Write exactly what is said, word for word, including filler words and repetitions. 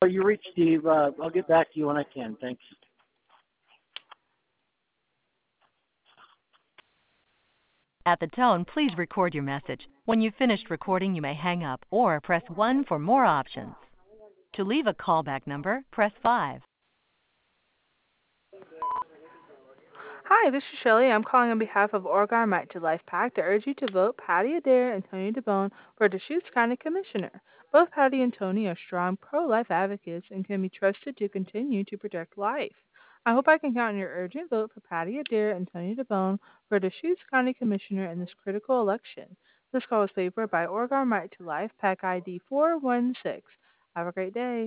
Oh, you reached Steve. Uh, I'll get back to you when I can. Thanks. At the tone, please record your message. When you've finished recording, you may hang up or press one for more options. To leave a callback number, press five. Hi, this is Shelley. I'm calling on behalf of Oregon Right to Life PAC to urge you to vote Patty Adair and Tony DeBone for Deschutes County Commissioner. Both Patty and Tony are strong pro-life advocates and can be trusted to continue to protect life. I hope I can count on your urgent vote for Patty Adair and Tony DeBone for Deschutes County Commissioner in this critical election. This call is paid for by Oregon Right to Life PAC I D four one six. Have a great day.